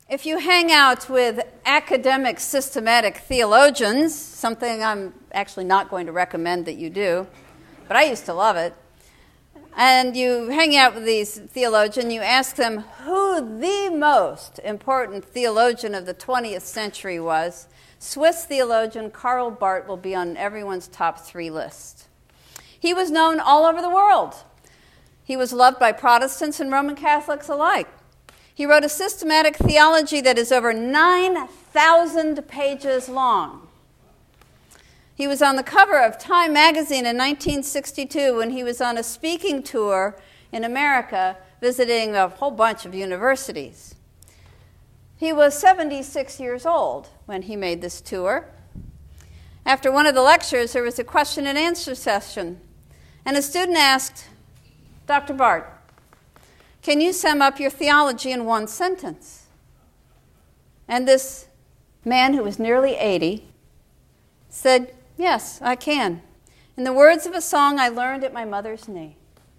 If you hang out with academic, systematic theologians, something I'm actually not going to recommend that you do, but I used to love it, and you hang out with these theologians, you ask them who the most important theologian of the 20th century was, Swiss theologian Karl Barth will be on everyone's top 3 list. He was known all over the world. He was loved by Protestants and Roman Catholics alike. He wrote a systematic theology that is over 9,000 pages long. He was on the cover of Time magazine in 1962 when he was on a speaking tour in America, visiting a whole bunch of universities. He was 76 years old when he made this tour. After one of the lectures, there was a question and answer session, and a student asked, Dr. Barth, can you sum up your theology in one sentence? And this man, who was nearly 80, said, yes, I can. In the words of a song I learned at my mother's knee.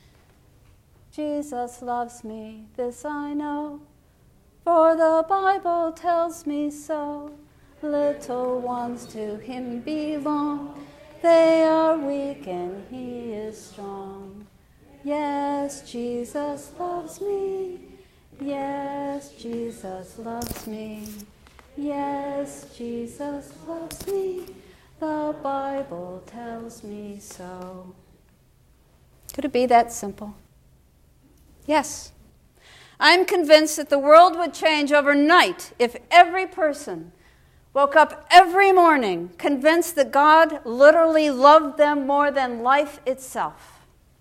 Jesus loves me, this I know, for the Bible tells me so. Little ones to him belong. They are weak and he is strong. Yes, Jesus loves me. Yes, Jesus loves me. Yes, Jesus loves me. The Bible tells me so. Could it be that simple? Yes. I'm convinced that the world would change overnight if every person woke up every morning convinced that God literally loved them more than life itself.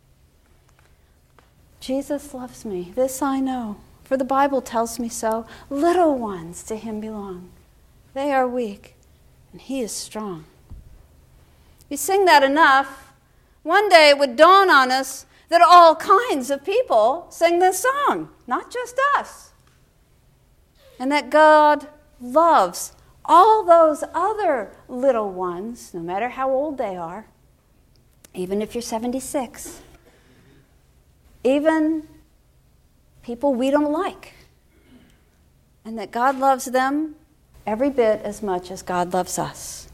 Jesus loves me, this I know, for the Bible tells me so. Little ones to him belong. They are weak, and he is strong. We sing that enough, one day it would dawn on us that all kinds of people sing this song, not just us. And that God loves all those other little ones, no matter how old they are, even if you're 76. Even people we don't like. And that God loves them every bit as much as God loves us.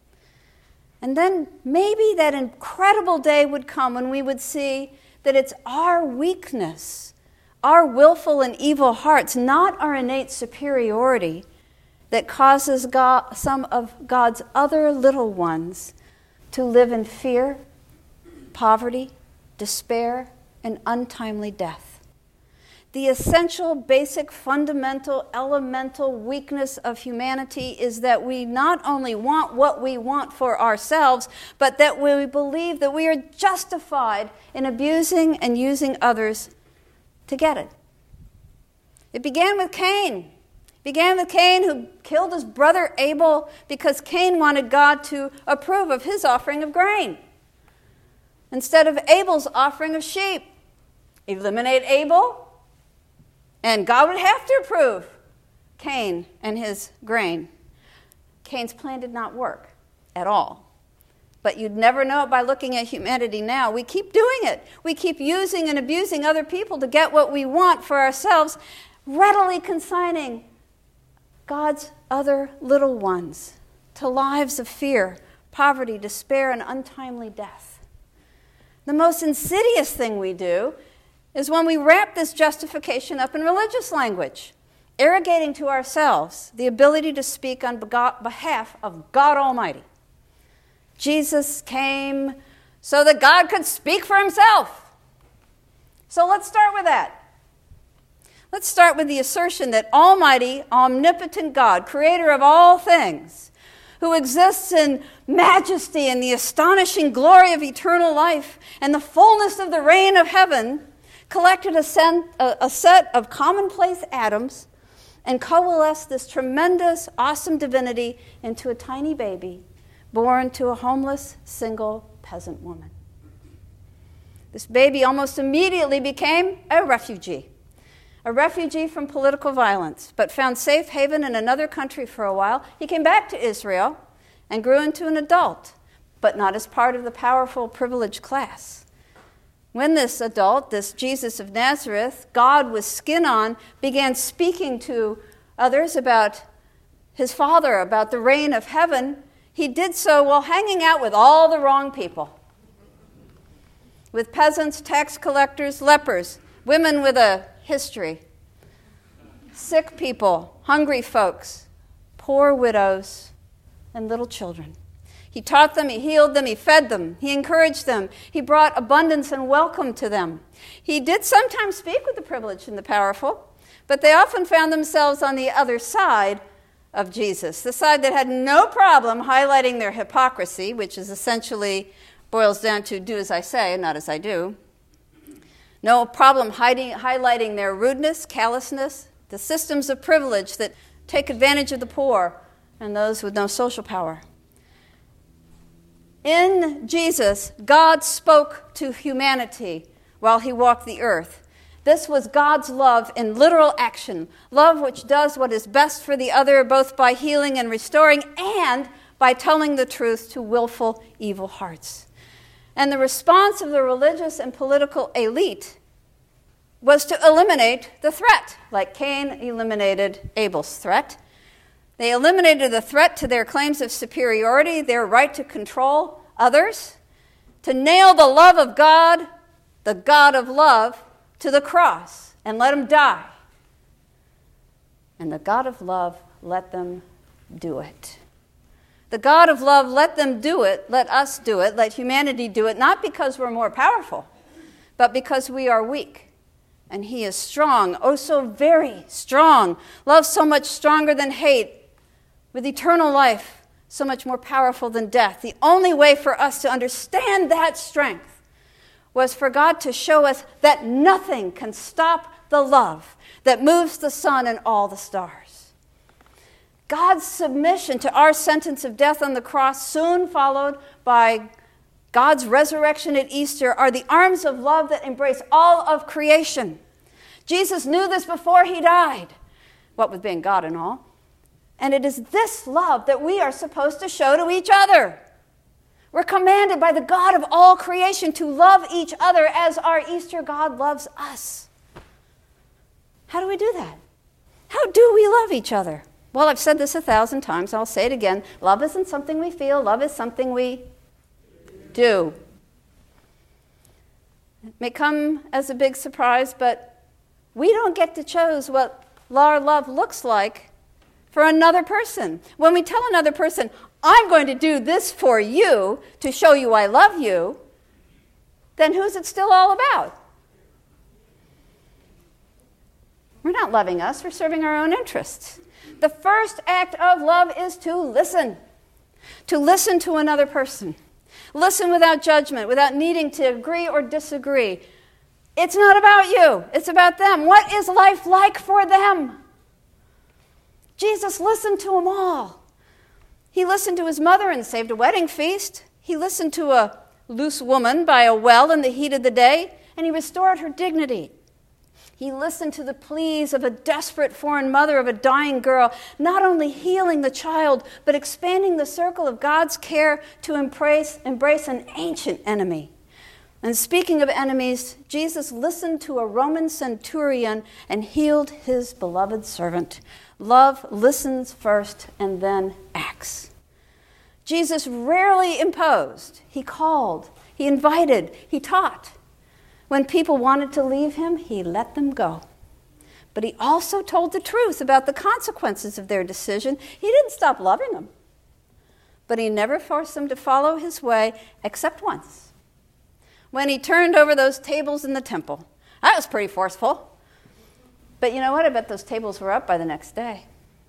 And then maybe that incredible day would come when we would see that it's our weakness, our willful and evil hearts, not our innate superiority, that causes some of God's other little ones to live in fear, poverty, despair, and untimely death. The essential, basic, fundamental, elemental weakness of humanity is that we not only want what we want for ourselves, but that we believe that we are justified in abusing and using others to get it. It began with Cain. It began with Cain, who killed his brother Abel because Cain wanted God to approve of his offering of grain instead of Abel's offering of sheep. Eliminate Abel, and God would have to approve Cain and his grain. Cain's plan did not work at all. But you'd never know it by looking at humanity now. We keep doing it. We keep using and abusing other people to get what we want for ourselves, readily consigning God's other little ones to lives of fear, poverty, despair, and untimely death. The most insidious thing we do is when we wrap this justification up in religious language, arrogating to ourselves the ability to speak on behalf of God Almighty. Jesus came so that God could speak for himself. So let's start with that. Let's start with the assertion that Almighty, omnipotent God, creator of all things, who exists in majesty and the astonishing glory of eternal life and the fullness of the reign of heaven, collected a set of commonplace atoms and coalesced this tremendous, awesome divinity into a tiny baby born to a homeless, single peasant woman. This baby almost immediately became a refugee from political violence, but found safe haven in another country for a while. He came back to Israel and grew into an adult, but not as part of the powerful, privileged class. When this adult, this Jesus of Nazareth, God with skin on, began speaking to others about his Father, about the reign of heaven, he did so while hanging out with all the wrong people. With peasants, tax collectors, lepers, women with a history, sick people, hungry folks, poor widows, and little children. He taught them, he healed them, he fed them, he encouraged them, he brought abundance and welcome to them. He did sometimes speak with the privileged and the powerful, but they often found themselves on the other side of Jesus, the side that had no problem highlighting their hypocrisy, which is essentially boils down to do as I say, not as I do. No problem highlighting their rudeness, callousness, the systems of privilege that take advantage of the poor and those with no social power. In Jesus, God spoke to humanity while he walked the earth. This was God's love in literal action, love which does what is best for the other, both by healing and restoring and by telling the truth to willful, evil hearts. And the response of the religious and political elite was to eliminate the threat, like Cain eliminated Abel's threat. They eliminated the threat to their claims of superiority, their right to control others, to nail the love of God, the God of love, to the cross and let him die. And the God of love let them do it. The God of love let them do it, let us do it, let humanity do it, not because we're more powerful, but because we are weak. And he is strong, oh so very strong. Love so much stronger than hate, with eternal life so much more powerful than death. The only way for us to understand that strength was for God to show us that nothing can stop the love that moves the sun and all the stars. God's submission to our sentence of death on the cross, soon followed by God's resurrection at Easter, are the arms of love that embrace all of creation. Jesus knew this before he died, what with being God and all. And it is this love that we are supposed to show to each other. We're commanded by the God of all creation to love each other as our Easter God loves us. How do we do that? How do we love each other? Well, I've said this 1,000 times. I'll say it again. Love isn't something we feel. Love is something we do. It may come as a big surprise, but we don't get to choose what our love looks like for another person. When we tell another person, I'm going to do this for you to show you I love you, then who's it still all about? We're not loving us, we're serving our own interests. The first act of love is to listen to another person. Listen without judgment, without needing to agree or disagree. It's not about you, it's about them. What is life like for them? Jesus listened to them all. He listened to his mother and saved a wedding feast. He listened to a loose woman by a well in the heat of the day, and he restored her dignity. He listened to the pleas of a desperate foreign mother of a dying girl, not only healing the child, but expanding the circle of God's care to embrace an ancient enemy. And speaking of enemies, Jesus listened to a Roman centurion and healed his beloved servant. Love listens first and then acts. Jesus rarely imposed. He called, he invited, he taught. When people wanted to leave him, he let them go. But he also told the truth about the consequences of their decision. He didn't stop loving them. But he never forced them to follow his way, except once, when he turned over those tables in the temple. That was pretty forceful. But you know what? I bet those tables were up by the next day.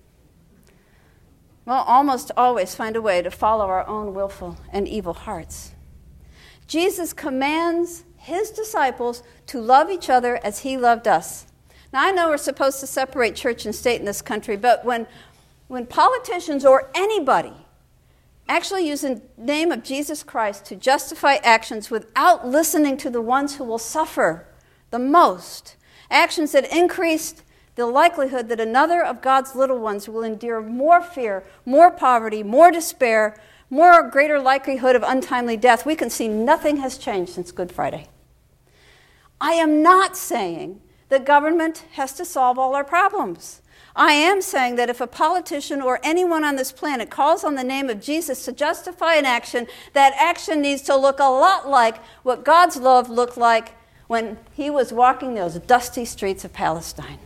We'll almost always find a way to follow our own willful and evil hearts. Jesus commands his disciples to love each other as he loved us. Now, I know we're supposed to separate church and state in this country, but when politicians or anybody actually use the name of Jesus Christ to justify actions without listening to the ones who will suffer the most, actions that increase the likelihood that another of God's little ones will endure more fear, more poverty, more despair, greater likelihood of untimely death, we can see nothing has changed since Good Friday. I am not saying that government has to solve all our problems. I am saying that if a politician or anyone on this planet calls on the name of Jesus to justify an action, that action needs to look a lot like what God's love looked like when he was walking those dusty streets of Palestine.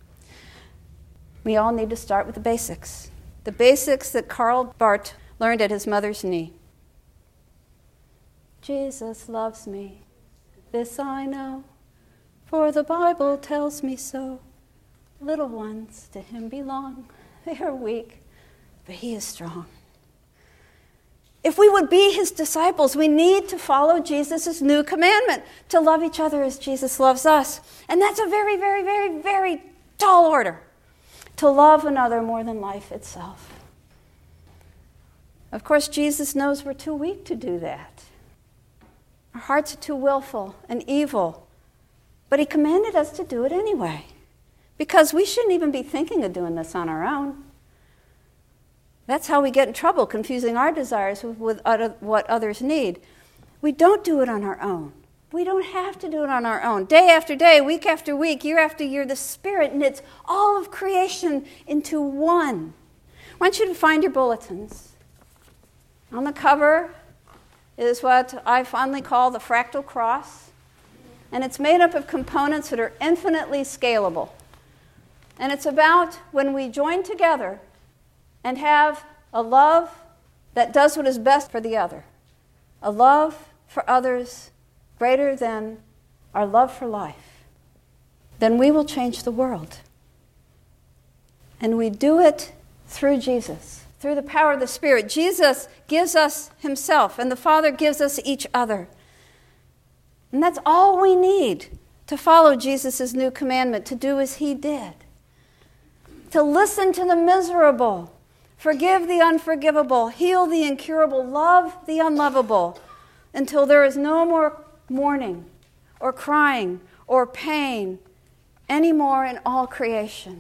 We all need to start with the basics that Karl Barth learned at his mother's knee. Jesus loves me, this I know, for the Bible tells me so. Little ones to him belong. They are weak, but he is strong. If we would be his disciples, we need to follow Jesus' new commandment, to love each other as Jesus loves us. And that's a very, very, very, very tall order, to love another more than life itself. Of course, Jesus knows we're too weak to do that. Our hearts are too willful and evil, but he commanded us to do it anyway, because we shouldn't even be thinking of doing this on our own. That's how we get in trouble, confusing our desires with what others need. We don't do it on our own. We don't have to do it on our own. Day after day, week after week, year after year, the Spirit knits all of creation into one. I want you to find your bulletins. On the cover is what I fondly call the fractal cross, and it's made up of components that are infinitely scalable. And it's about when we join together and have a love that does what is best for the other, a love for others greater than our love for life, then we will change the world. And we do it through Jesus, through the power of the Spirit. Jesus gives us himself, and the Father gives us each other. And that's all we need to follow Jesus' new commandment, to do as he did. To listen to the miserable, forgive the unforgivable, heal the incurable, love the unlovable, until there is no more mourning or crying or pain anymore in all creation.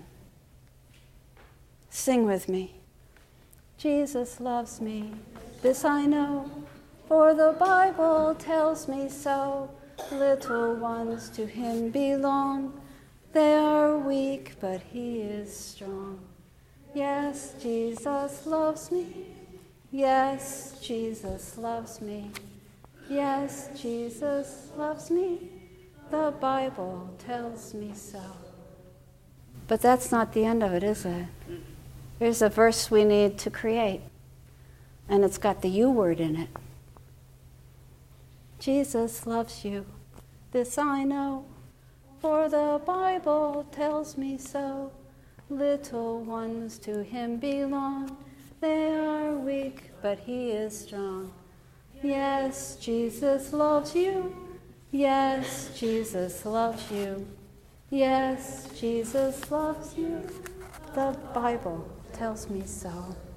Sing with me. Jesus loves me, this I know, for the Bible tells me so. Little ones to him belong. They are weak, but he is strong. Yes, Jesus loves me. Yes, Jesus loves me. Yes, Jesus loves me. The Bible tells me so. But that's not the end of it, is it? There's a verse we need to create, and it's got the you word in it. Jesus loves you, this I know, for the Bible tells me so. Little ones to him belong. They are weak, but he is strong. Yes, Jesus loves you. Yes, Jesus loves you. Yes, Jesus loves you. The Bible tells me so.